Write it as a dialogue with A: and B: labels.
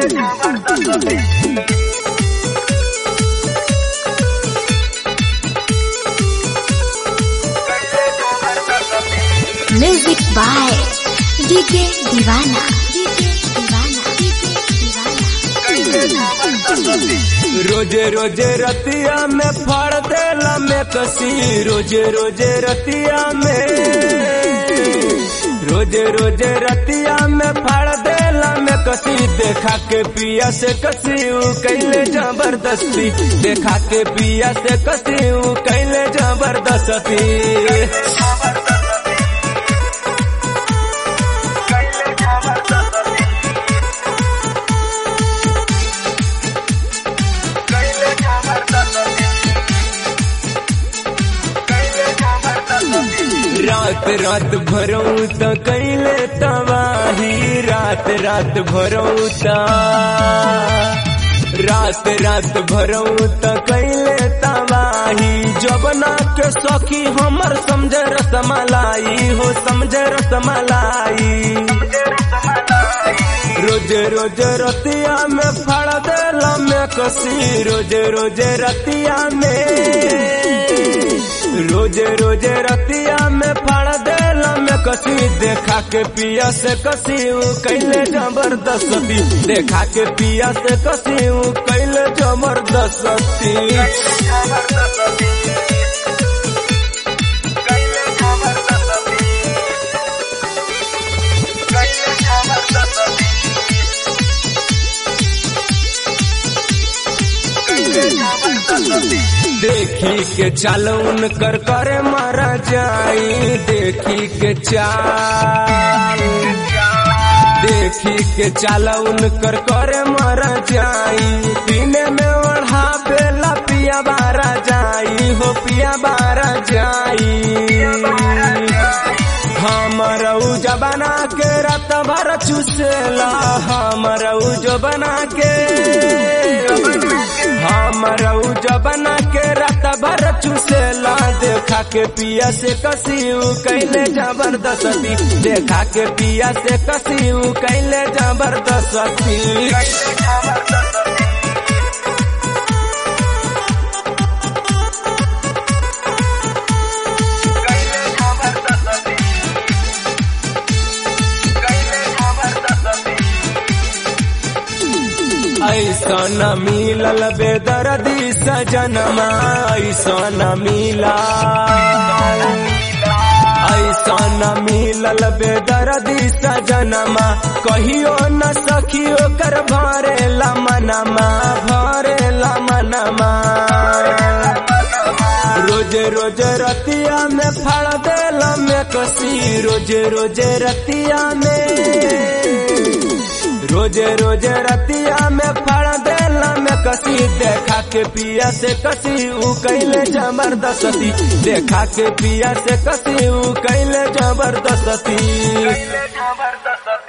A: Music by DK दीवाना।
B: रोजे रोजे रतिया में फाड़ देला में कसी, रोजे रोजे रतिया में, रोजे रोजे रतिया में फाड़ देला में कसी। देखा के पिया से कसी उ कैले जबरदस्ती, देखा के पिया से कसी उ कैले जबरदस्ती। रात रात भरऊ त कैले तबाही, रात रात भरऊ त, रात रात भरऊ त कैले तबाही। जबना के सखी हमर समझे रसमलाई हो, समझे रसमलाई। रोजे रोजे रतिया में फाड़ देला में कसी, रोजे रोजे रतिया में, रोजे रोजे रतिया में फाड़ देला में कसी। देखा के पिया से कसी उ कैले जबरदस्ती, देखा के पिया से कसी उ कैले जबरदस्ती। देखी के चाल उनकर करे मारा जाई, देखी के चाल, देखी के चाल उनकर करे मारा जाई। पीने में ओढ़ा बेला पिया बारा जाई हो, पिया बारा जाई। हमर उजा बना के रात भर चुसेला, हमर उजो बना के, हमर उजो बना के रात भर चुसेला। देखा के पिया से कसी उ कैले जबरदस्ती, देखा के पिया से कसी उ कैले जबरदस्ती। ऐसा न मिलल बेदर्दी सजनमा, ऐसा न मिला, ऐसा न मिलल बेदर्दी सजनमा। कहियो न सखियो कर भरेला मनमा, भरेला मनमा। रोजे रोजे रतिया में फाड़ देला में कसी, रोजे रोजे रतिया में, रोजे रोजे रतिया में फाड़ देला में कसी। देखा के पिया से कसी उ कैले जबरदस्ती, देखा के पिया से कसी उ कैले जबरदस्ती।